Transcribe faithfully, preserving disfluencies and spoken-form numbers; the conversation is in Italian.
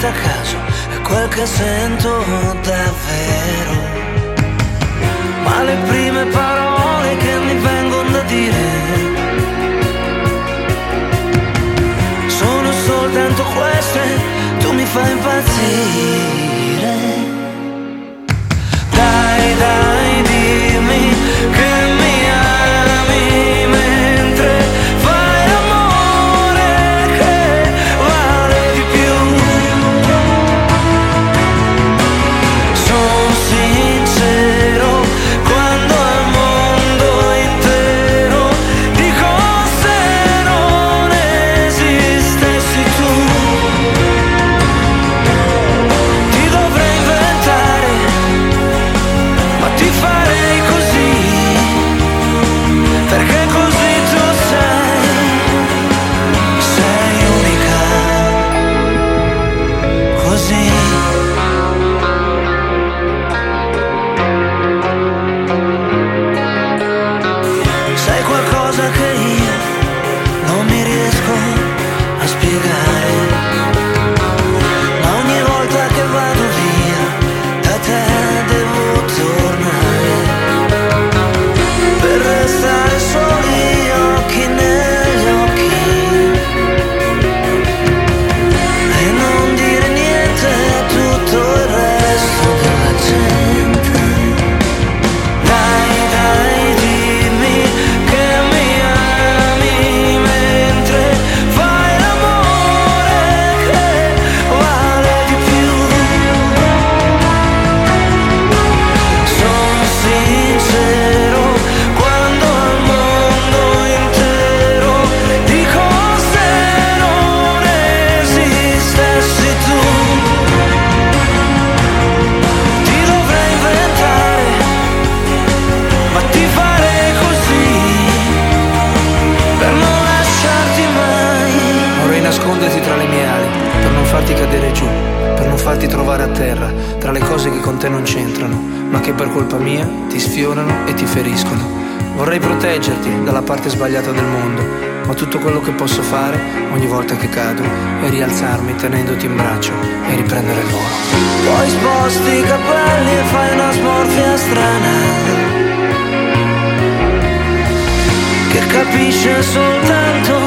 scelte a caso, è quel che sento davvero. Ma le prime parole che mi vengono da dire sono soltanto queste: tu mi fai impazzire. Dai, dai, dimmi che mi ami mentre fai l'amore che vale di più. Sono sincero quando al mondo intero dico se non esistessi tu. Ti dovrei inventare, ma ti farei così, perché così tu sei, sei unica, così. Sei qualcosa che io non mi riesco a spiegare, ma ogni volta che vado via da te devo tornare, per restare soli occhi negli occhi e non dire niente a tutto il resto della gente. Dai, dai, dimmi che mi ami mentre fai l'amore che vale di più. Sono sincero quando al mondo intero dico se non esistessi tu. Ti dovrei inventare, ma ti farei così, per non lasciarti mai. Vorrei nasconderti tra le mie ali, per non farti cadere giù, per non farti trovare a terra, tra le cose che con te non c'entrano, ma che per colpa mia ti sfiorano e ti feriscono. Vorrei proteggerti dalla parte sbagliata del mondo, ma tutto quello che posso fare ogni volta che cado è rialzarmi tenendoti in braccio e riprendere il volo. Poi sposti i capelli e fai una smorfia strana che capisce soltanto